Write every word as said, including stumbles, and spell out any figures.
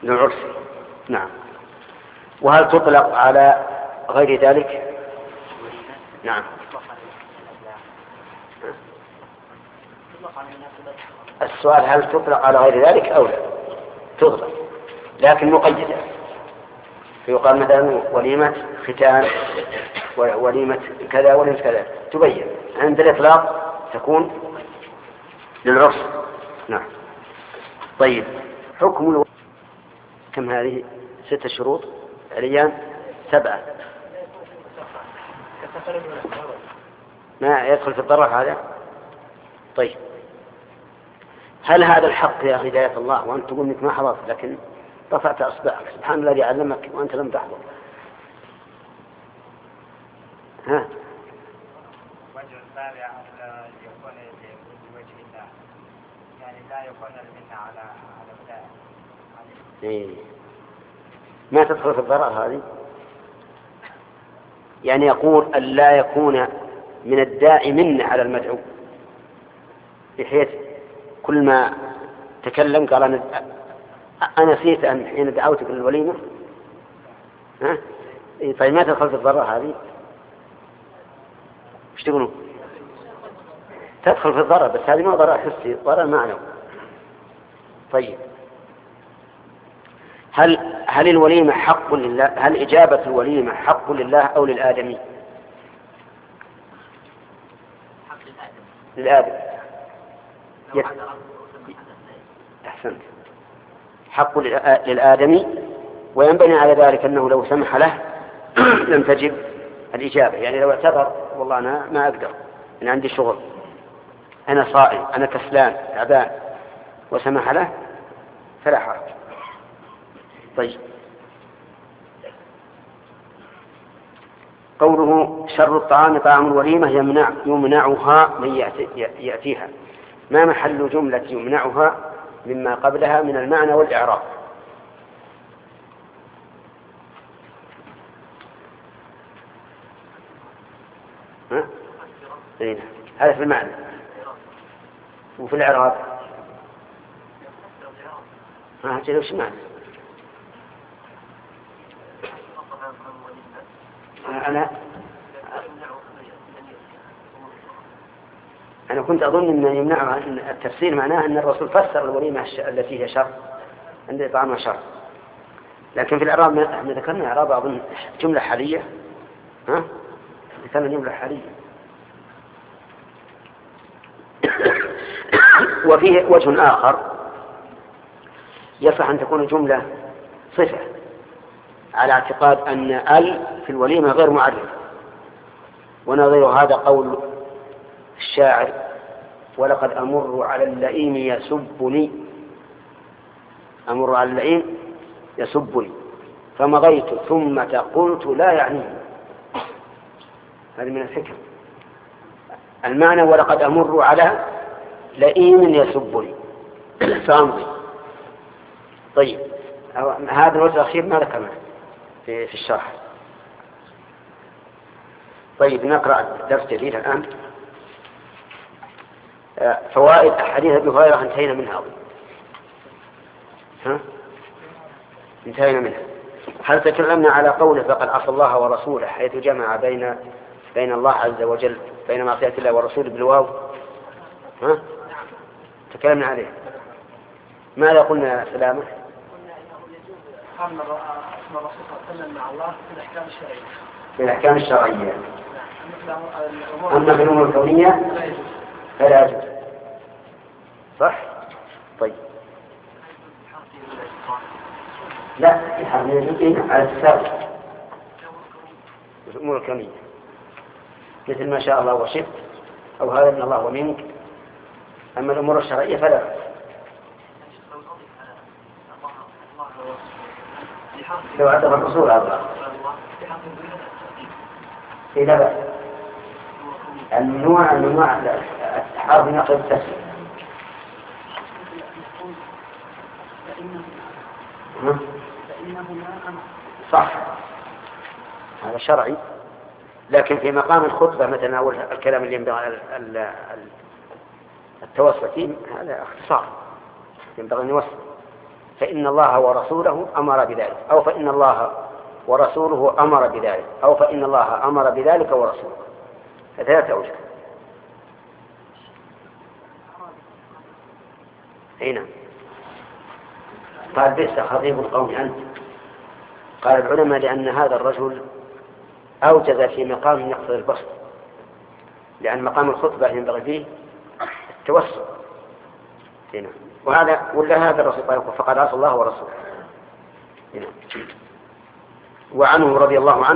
للعرف. نعم. وهل تطلق على غير ذلك؟ نعم. السؤال هل تطلق على غير ذلك أو لا؟ تطلق لكن مقيدة، فيقال مثلا وليمة ختان، وليمة كذا وليمة كذا، تبين. عند الإطلاق تكون للعرف. نعم. طيب، حكم الو... كم هذه؟ ستة شروط عليان سبعة. ما يدخل في الضرر هذا. طيب، هل هذا الحق يا هداية الله وأنت تقول إنك ما حضرت لكن رفعت أصبعك؟ سبحان الذي علمك وأنت لم تحضر. ها؟ وجه السابع أن يكون بوجه الله، يعني لا يكون المنة على على بداية. إيه. ما تدخل في الضرر هذه؟ يعني يقول أن لا يكون من الداعي منة على المدعو، بحيث كل ما تكلم قال أنا أنا نسيت أن حين دعوتك للوليمة. ها؟ إيه. طيب ما تدخل في الضرر هذه؟ ايش تقولون؟ تدخل في الضرر، بس هذه ما ضرر حسي، ضرر معنوي. طيب، هل هل الوليمة حق لله؟ هل إجابة الوليمة حق لله أو للآدمي؟ للآدم. يت... أحسنت. حق للآدمي، وينبني على ذلك أنه لو سمح له لم تجب الإجابة. يعني لو اعتذر والله أنا ما أقدر، أنا عندي شغل، أنا صائم، أنا كسلان تعبان، وسمح له فلا حرج. طيب، قوله شر الطعام طعام الوليمة يمنع يمنعها من يأتي يأتيها، ما محل جملة يمنعها مما قبلها من المعنى والإعراب؟ ها؟ هذا في المعنى، وفي الإعراب ها هذا وش معنى؟ أنا أنا كنت أظن أن يمنعها، أن التفسير معناه أن الرسول فسر الوليمة التي هي شر عند طعامها شر، لكن في الإعراب احنا ذكرنا إعراب أظن جملة حالية. ها؟ ذكرنا جملة حالية. وفيه وجه آخر يصح أن تكون جملة صفة على اعتقاد أن ال في الوليمة غير معرفة، ونظير هذا قول الشاعر ولقد أمر على اللئيم يسبني، أمر على اللئيم يسبني فمضيت ثم قلت لا يعنيني. هذه من الحكم. المعنى ولقد أمر على لئيم يسبني فأمضي. طيب، هذا الوجه الأخير ما ذكرنا في, في الشرح. طيب، نقرأ درس جديد الآن. فوائد حديث أبي هريرة انتهينا منها أظن. ها؟ انتهينا منها. هل تكلمنا على قوله فقد عصى الله ورسوله حيث جمع بين بين الله عز وجل بين معصية الله ورسوله بالواو؟ ها؟ تكلمنا عليه. ماذا قلنا سلامة؟ أن الرسول صلى الله عليه وسلم مع الله في الأحكام الشرعية. في الأحكام الشرعية. أما في الأمور الكونية فلا يجوز. صح؟ طيب. لا، يجوز على السابق في الأمور الكونية، مثل ما شاء الله وشئت أو هذا من الله ومنك. أما الأمور الشرعية فلا. لو عتب الرسول على الله إذا بأس النوع النوع التحارب نقل التسليم. صح، هذا شرعي، لكن في مقام الخطبة مثلا أول الكلام اللي ينبغي التوسط فيه هذا اختصار، ينبغي أن يوصل. فإن الله ورسوله أمر بذلك، أو فإن الله ورسوله أمر بذلك، أو فإن الله أمر بذلك ورسوله. ثلاثة أوجه. هنا قال بئس خطيب القوم أنت. قال العلماء لأن هذا الرجل أوجز في مقام يقتضي البسط، لأن مقام الخطبة ينبغي فيه التوسط هنا. وهذا ولا هذا الرسول قال فقد عصى الله ورسوله هنا. وعنه رضي الله عنه